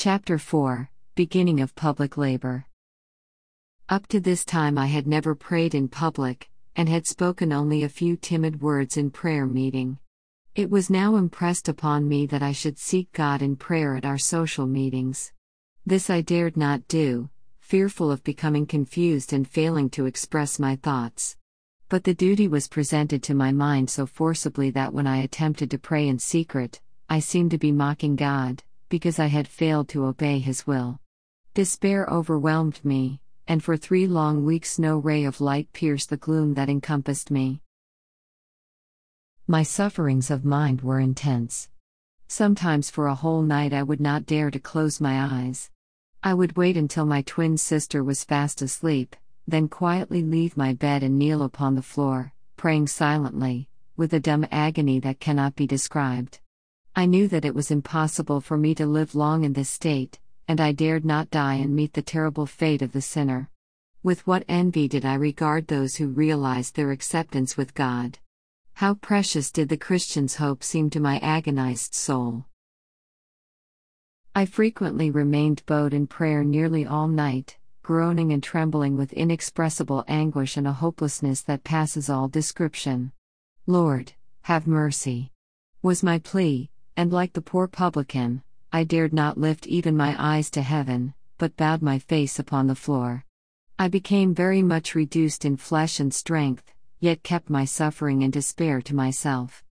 Chapter 4 Beginning of Public Labor. Up to this time I had never prayed in public, and had spoken only a few timid words in prayer meeting. It was now impressed upon me that I should seek God in prayer at our social meetings. This I dared not do, fearful of becoming confused and failing to express my thoughts. But the duty was presented to my mind so forcibly that when I attempted to pray in secret, I seemed to be mocking God, because I had failed to obey His will. Despair overwhelmed me, and for 3 long weeks no ray of light pierced the gloom that encompassed me. My sufferings of mind were intense. Sometimes for a whole night I would not dare to close my eyes. I would wait until my twin sister was fast asleep, then quietly leave my bed and kneel upon the floor, praying silently, with a dumb agony that cannot be described. I knew that it was impossible for me to live long in this state, and I dared not die and meet the terrible fate of the sinner. With what envy did I regard those who realized their acceptance with God! How precious did the Christian's hope seem to my agonized soul! I frequently remained bowed in prayer nearly all night, groaning and trembling with inexpressible anguish and a hopelessness that passes all description. "Lord, have mercy," was my plea. And like the poor publican, I dared not lift even my eyes to heaven, but bowed my face upon the floor. I became very much reduced in flesh and strength, yet kept my suffering and despair to myself.